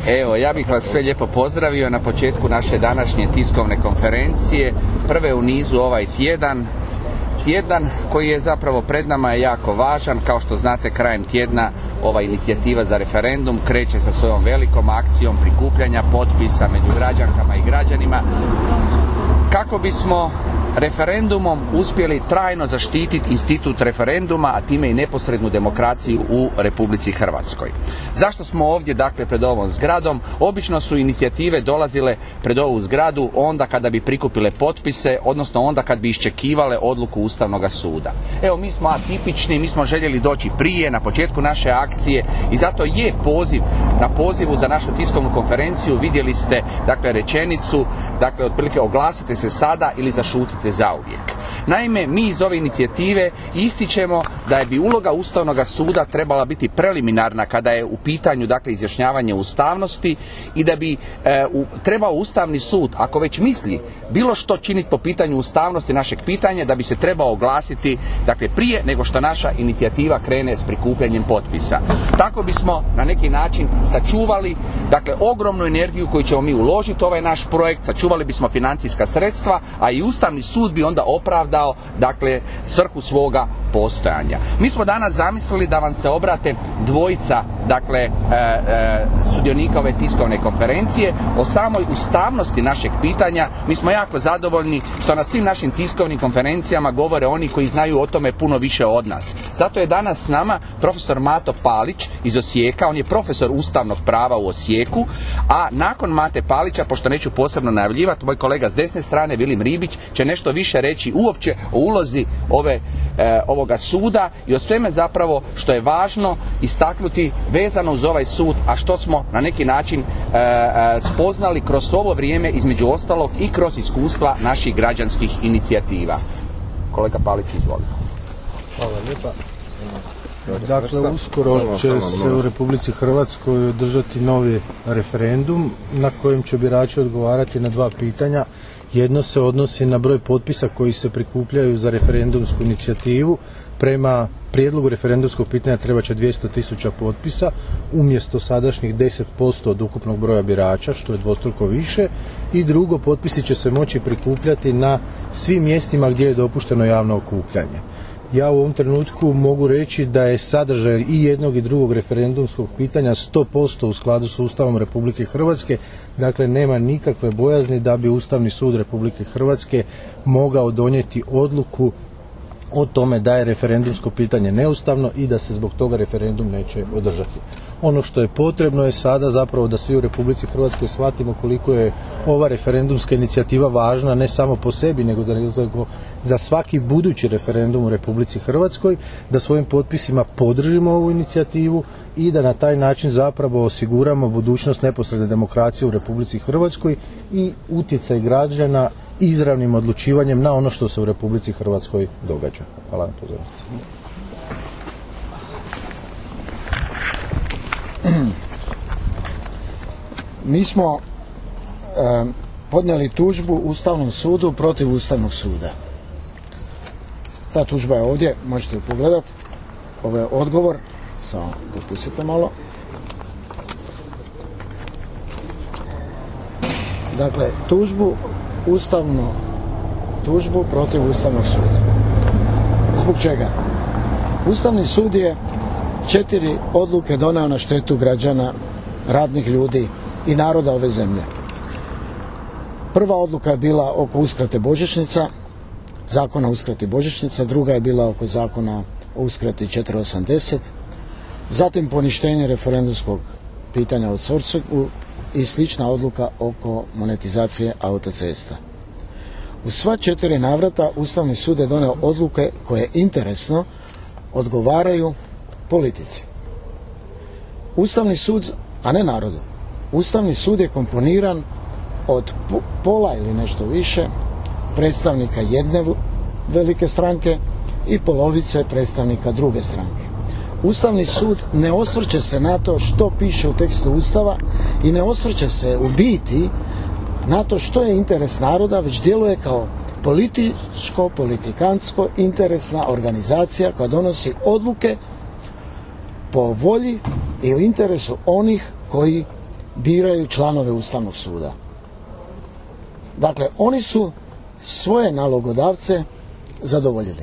Evo, ja bih vas sve lijepo pozdravio na početku naše današnje tiskovne konferencije, prve u nizu ovaj tjedan koji je zapravo pred nama je jako važan. Kao što znate, krajem tjedna ova inicijativa za referendum kreće sa svojom velikom akcijom prikupljanja potpisa među građankama i građanima kako bismo referendumom uspjeli trajno zaštititi institut referenduma, a time i neposrednu demokraciju u Republici Hrvatskoj. Zašto smo ovdje, dakle, pred ovom zgradom? Obično su inicijative dolazile pred ovu zgradu onda kada bi prikupile potpise, odnosno onda kad bi iščekivale odluku Ustavnog suda. Evo, mi smo atipični, mi smo željeli doći prije, na početku naše akcije, i zato je poziv, na pozivu za našu tiskovnu konferenciju vidjeli ste, dakle, rečenicu, dakle, otprilike oglasite se sada ili zašutite zauvijek. Naime, mi iz ove inicijative ističemo da bi uloga Ustavnog suda trebala biti preliminarna kada je u pitanju, dakle, izjašnjavanje ustavnosti, i da bi trebao Ustavni sud, ako već misli bilo što činiti po pitanju ustavnosti našeg pitanja, da bi se trebao oglasiti, dakle, prije nego što naša inicijativa krene s prikupljanjem potpisa. Tako bismo na neki način sačuvali, dakle, ogromnu energiju koju ćemo mi uložiti u ovaj naš projekt, sačuvali bismo financijska sredstva, a i Ustavni sud bi onda opravdao, dakle, svrhu svoga postojanja. Mi smo danas zamislili da vam se obrate dvojica, dakle, sudionika ove tiskovne konferencije o samoj ustavnosti našeg pitanja. Mi smo jako zadovoljni što na svim našim tiskovnim konferencijama govore oni koji znaju o tome puno više od nas. Zato je danas s nama profesor Mato Palić iz Osijeka. On je profesor ustavnog prava u Osijeku, a nakon Mate Palića, pošto neću posebno najavljivati, moj kolega s desne strane Vilim Ribić će nešto više reći uopće o ulozi ovoga suda i o sveme zapravo što je važno istaknuti vezano uz ovaj sud, a što smo na neki način spoznali kroz ovo vrijeme, između ostalog i kroz iskustva naših građanskih inicijativa. Kolega Palić, izvolite. Hvala lijepa. Dakle, uskoro će se u Republici Hrvatskoj održati novi referendum na kojem će birači odgovarati na dva pitanja. Jedno se odnosi na broj potpisa koji se prikupljaju za referendumsku inicijativu. Prema prijedlogu referendumskog pitanja treba će 200.000 potpisa umjesto sadašnjih 10% od ukupnog broja birača, što je dvostruko više. I drugo, potpisi će se moći prikupljati na svim mjestima gdje je dopušteno javno okupljanje. Ja u ovom trenutku mogu reći da je sadržaj i jednog i drugog referendumskog pitanja 100% u skladu s Ustavom Republike Hrvatske, dakle nema nikakve bojazni da bi Ustavni sud Republike Hrvatske mogao donijeti odluku o tome da je referendumsko pitanje neustavno i da se zbog toga referendum neće održati. Ono što je potrebno je sada zapravo da svi u Republici Hrvatskoj shvatimo koliko je ova referendumska inicijativa važna ne samo po sebi, nego za svaki budući referendum u Republici Hrvatskoj, da svojim potpisima podržimo ovu inicijativu i da na taj način zapravo osiguramo budućnost neposredne demokracije u Republici Hrvatskoj i utjecaj građana izravnim odlučivanjem na ono što se u Republici Hrvatskoj događa. Hvala na pozornosti. Mi smo podnijeli tužbu Ustavnom sudu protiv Ustavnog suda. Ta tužba je ovdje, možete ju pogledati. Ovo je odgovor, samo dopustite malo. Dakle, tužbu protiv Ustavnog suda. Zbog čega? Ustavni sud je 4 odluke doneo na štetu građana, radnih ljudi i naroda ove zemlje. Prva odluka je bila oko uskrate božićnica, zakona o uskrati božićnica, druga je bila oko zakona o uskrati 480, zatim poništenje referendumskog pitanja o Sorsogu i slična odluka oko monetizacije autocesta. U sva 4 navrata Ustavni sud je doneo odluke koje interesno odgovaraju politici. Ustavni sud, a ne narodu, Ustavni sud je komponiran od pola ili nešto više predstavnika jedne velike stranke i polovice predstavnika druge stranke. Ustavni sud ne osvrće se na to što piše u tekstu Ustava i ne osvrće se u biti na to što je interes naroda, već djeluje kao političko-politikantsko interesna organizacija koja donosi odluke po volji i u interesu onih koji biraju članove Ustavnog suda. Dakle, oni su svoje nalogodavce zadovoljili.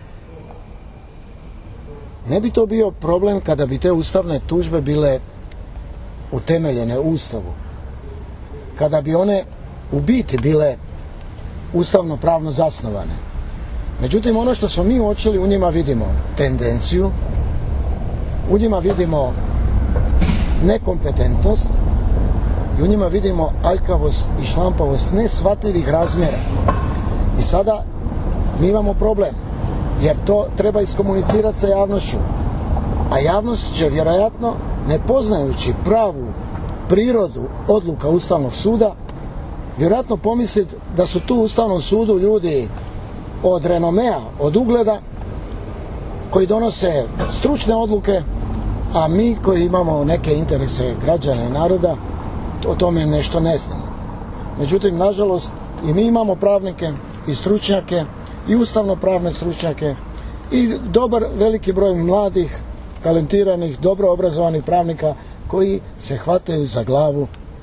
Ne bi to bio problem kada bi te ustavne tužbe bile utemeljene u Ustavu. Kada bi one u biti bile ustavno pravno zasnovane. Međutim, ono što smo mi uočili, u njima vidimo tendenciju, u njima vidimo nekompetentnost i u njima vidimo aljkavost i šlampavost neshvatljivih razmjera. I sada mi imamo problem, jer to treba iskomunicirati sa javnošću. A javnost će vjerojatno, ne poznajući pravu prirodu odluka Ustavnog suda, vjerojatno pomisliti da su tu u Ustavnom sudu ljudi od renomea, od ugleda, koji donose stručne odluke, a mi koji imamo neke interese građana i naroda, o tome nešto ne znamo. Međutim, nažalost, i mi imamo pravnike i stručnjake i ustavno-pravne stručnjake i dobar veliki broj mladih, talentiranih, dobro obrazovanih pravnika koji se hvataju za glavu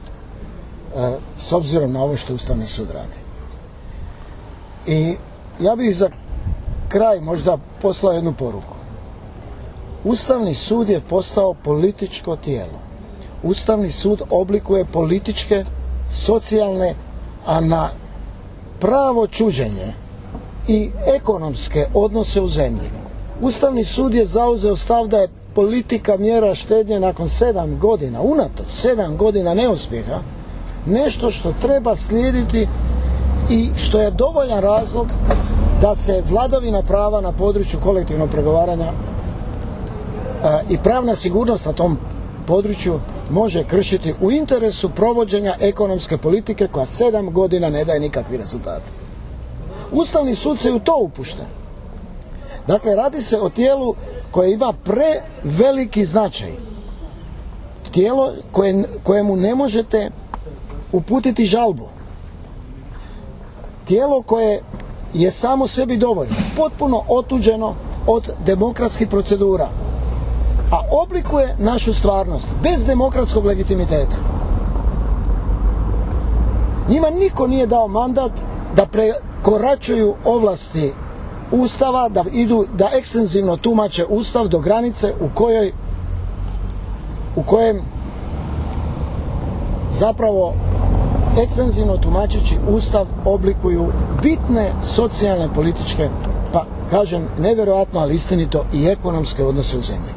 s obzirom na ovo što Ustavni sud radi. I ja bih za kraj možda poslao jednu poruku. Ustavni sud je postao političko tijelo. Ustavni sud oblikuje političke, socijalne, a na pravo čuđenje i ekonomske odnose u zemlji. Ustavni sud je zauzeo stav da je politika mjera štednje nakon 7 godina, unatoč 7 godina neuspjeha, nešto što treba slijediti i što je dovoljan razlog da se vladavina prava na području kolektivnog pregovaranja i pravna sigurnost na tom području može kršiti u interesu provođenja ekonomske politike koja 7 godina ne daje nikakvi rezultati. Ustavni sud se u to upušta. Dakle, radi se o tijelu koje ima preveliki značaj. Tijelo kojemu ne možete uputiti žalbu. Tijelo koje je samo sebi dovoljno, potpuno otuđeno od demokratskih procedura, a oblikuje našu stvarnost bez demokratskog legitimiteta. Njima niko nije dao mandat da prekoračuju ovlasti Ustava, da ekstenzivno tumače Ustav do granice u kojem zapravo ekstenzivno tumačeći Ustav oblikuju bitne socijalne, političke, pa kažem nevjerojatno, ali istinito, i ekonomske odnose u zemlji.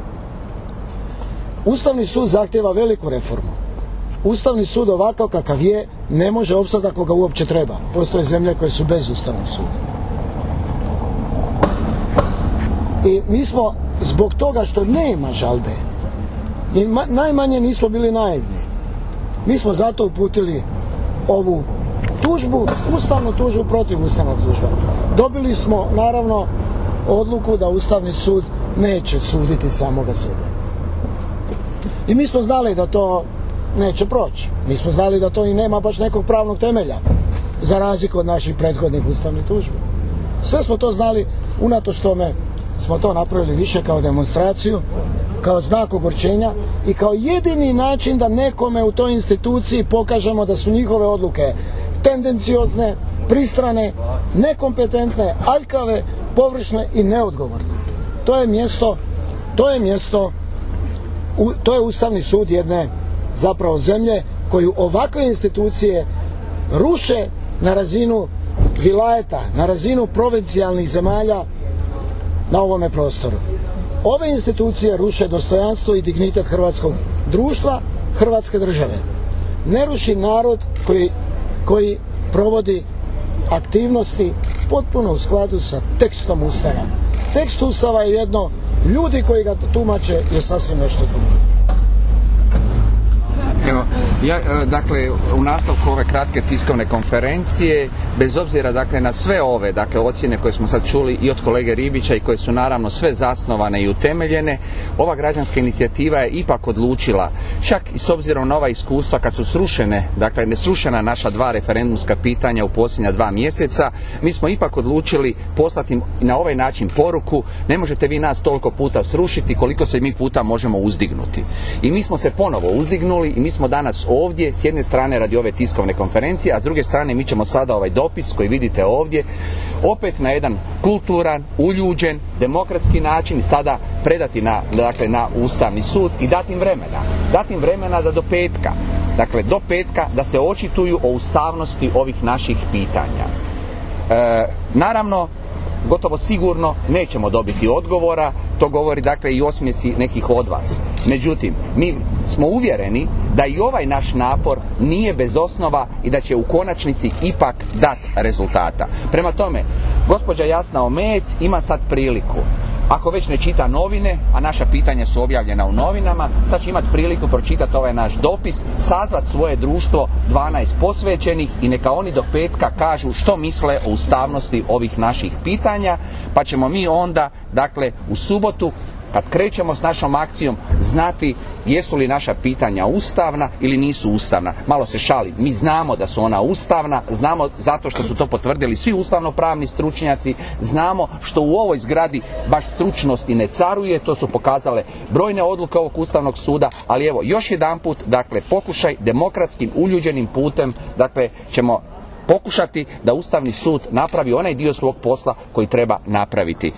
Ustavni sud zahtjeva veliku reformu. Ustavni sud ovakav kakav je ne može opstati ako ga uopće treba. Postoje zemlje koje su bez Ustavnog suda. I mi smo zbog toga što nema žalbe, ni najmanje nismo bili naivni. Mi smo zato uputili ovu tužbu, ustavnu tužbu protiv ustavnog tužba. Dobili smo naravno odluku da Ustavni sud neće suditi samoga sebe. I mi smo znali da to neće proći. Mi smo znali da to i nema baš nekog pravnog temelja, za razliku od naših prethodnih ustavnih tužbi. Sve smo to znali, unatoč tome smo to napravili više kao demonstraciju, kao znak ogorčenja i kao jedini način da nekome u toj instituciji pokažemo da su njihove odluke tendenciozne, pristrane, nekompetentne, aljkave, površne i neodgovorne. To je Ustavni sud jedne zapravo zemlje koju ovakve institucije ruše na razinu vilajeta, na razinu provincijalnih zemalja na ovome prostoru. Ove institucije ruše dostojanstvo i dignitet hrvatskog društva, Hrvatske države. Ne ruši narod koji provodi aktivnosti potpuno u skladu sa tekstom Ustava. Tekst Ustava je jedno, ljudi koji ga tumače je sasvim nešto drugo. Evo, Dakle, u nastavku ove kratke tiskovne konferencije, bez obzira dakle, na sve ove ocjene koje smo sad čuli i od kolege Ribića i koje su naravno sve zasnovane i utemeljene, ova građanska inicijativa je ipak odlučila, čak i s obzirom na ova iskustva kad su srušene, dakle nesrušena naša 2 referendumska pitanja u posljednja 2 mjeseca, mi smo ipak odlučili poslati na ovaj način poruku: ne možete vi nas toliko puta srušiti koliko se mi puta možemo uzdignuti. I mi smo se ponovo uzdignuli i mi smo danas ovdje, s jedne strane radi ove tiskovne konferencije, a s druge strane mi ćemo sada ovaj dopis koji vidite ovdje opet na jedan kulturan, uljuđen, demokratski način sada predati na Ustavni sud i dati im vremena da do petka, da se očituju o ustavnosti ovih naših pitanja. Naravno, gotovo sigurno nećemo dobiti odgovora, to govori dakle i osmjesi nekih od vas. Međutim, mi smo uvjereni da i ovaj naš napor nije bez osnova i da će u konačnici ipak dati rezultata. Prema tome, gospođa Jasna Omejec ima sad priliku, ako već ne čita novine, a naša pitanja su objavljena u novinama, sad će imati priliku pročitati ovaj naš dopis, sazvat svoje društvo 12 posvećenih i neka oni do petka kažu što misle o ustavnosti ovih naših pitanja, pa ćemo mi onda, dakle, u subotu, kad krećemo s našom akcijom, znati jesu li naša pitanja ustavna ili nisu ustavna. Malo se šalim, mi znamo da su ona ustavna, znamo zato što su to potvrdili svi ustavnopravni stručnjaci, znamo što u ovoj zgradi baš stručnosti ne caruje, to su pokazale brojne odluke ovog Ustavnog suda, ali evo, još jedanput, dakle, pokušaj demokratskim, uljuđenim putem, dakle, ćemo pokušati da Ustavni sud napravi onaj dio svog posla koji treba napraviti.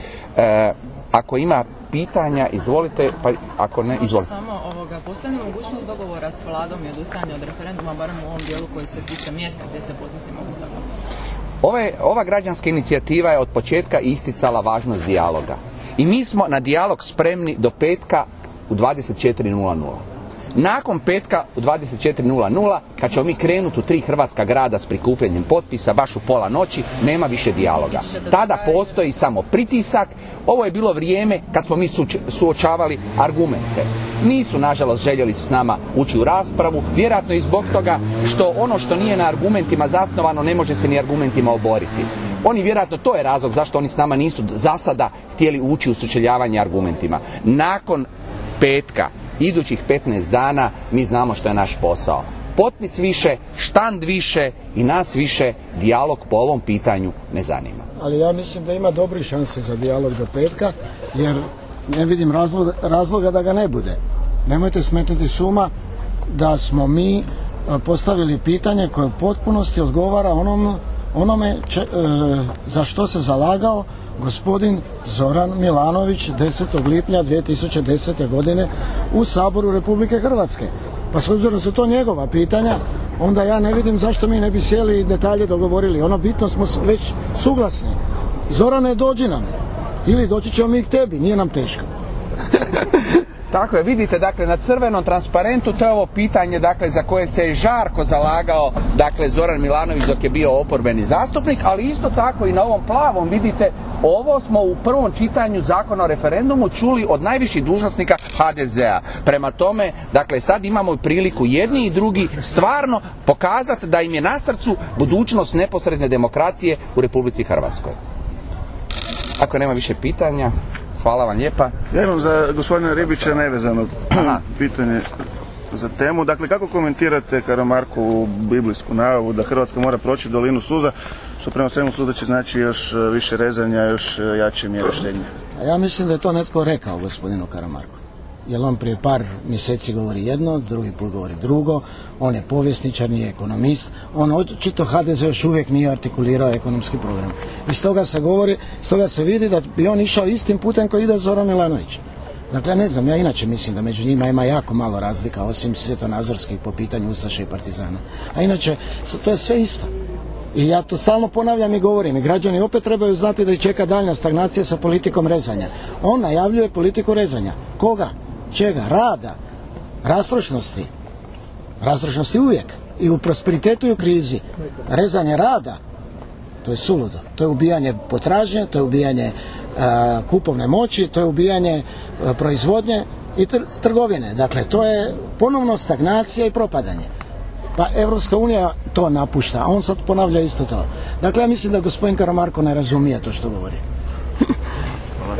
Ako ima pitanja, izvolite, pa ako ne, izvolite. Samo postoji mogućnost dogovora s vladom i odustajanja od referenduma, barem u ovom dijelu koji se tiče mjesta gdje se potpisi mogu sakupiti. Ova građanska inicijativa je od početka isticala važnost dijaloga. I mi smo na dijalog spremni do petka u 24:00. Nakon petka u 24:00, kad ćemo mi krenuti u 3 hrvatska grada s prikupljanjem potpisa, baš u pola noći, nema više dijaloga. Tada postoji samo pritisak. Ovo je bilo vrijeme kad smo mi suočavali argumente. Nisu, nažalost, željeli s nama ući u raspravu, vjerojatno i zbog toga što ono što nije na argumentima zasnovano ne može se ni argumentima oboriti. Oni vjerojatno, to je razlog zašto oni s nama nisu za sada htjeli ući u sučeljavanje argumentima. Nakon petka, idućih 15 dana, mi znamo što je naš posao. Potpis više, štand više i nas više dijalog po ovom pitanju ne zanima. Ali ja mislim da ima dobri šanse za dijalog do petka, jer ne vidim razloga da ga ne bude. Nemojte smetnuti s uma da smo mi postavili pitanje koje u potpunosti odgovara onome za što se zalagao gospodin Zoran Milanović 10. lipnja 2010. godine u Saboru Republike Hrvatske. Pa s obzirom da su to njegova pitanja, onda ja ne vidim zašto mi ne bi sjeli i detalje dogovorili. Ono bitno smo već suglasni. Zorane, dođi nam. Ili doći ćemo mi k tebi, nije nam teško. Tako je, vidite, dakle, na crvenom transparentu to je ovo pitanje, dakle, za koje se je žarko zalagao, dakle, Zoran Milanović dok je bio oporbeni zastupnik, ali isto tako i na ovom plavom, vidite, ovo smo u prvom čitanju Zakona o referendumu čuli od najviših dužnosnika HDZ-a. Prema tome, dakle, sad imamo priliku jedni i drugi stvarno pokazati da im je na srcu budućnost neposredne demokracije u Republici Hrvatskoj. Ako nema više pitanja, hvala vam lijepa. Ja imam za gospodina Ribića nevezano pitanje za temu. Dakle, kako komentirate Karamarkovu biblijsku najavu da Hrvatska mora proći dolinu suza, što prema svemu sudeći znači još više rezanja, još jače mjere štednje? Ja mislim da je to netko rekao gospodinu Karamarku. Jer on prije par mjeseci govori jedno, drugi put govori drugo, on je povjesničar, nije ekonomist, on očito HDZ još uvijek nije artikulirao ekonomski program. I stoga se vidi da bi on išao istim putem koji ide Zoran Milanović. Dakle, ne znam, ja inače mislim da među njima ima jako malo razlika, osim svjetonazorskih po pitanju ustaša i partizana. A inače, to je sve isto. I ja to stalno ponavljam i govorim. I građani opet trebaju znati da ih čeka daljnja stagnacija sa politikom rezanja. On najavljuje politiku rezanja. Koga? Čega? Rada. Rastrošnosti. Rastrošnosti uvijek. I u prosperitetu i u krizi. Rezanje rada, to je suludo. To je ubijanje potražnje, to je ubijanje kupovne moći, to je ubijanje proizvodnje i trgovine. Dakle, to je ponovno stagnacija i propadanje. Pa Evropska unija to napušta, a on sad ponavlja isto to. Dakle, ja mislim da gospodin Karamarko ne razumije to što govori.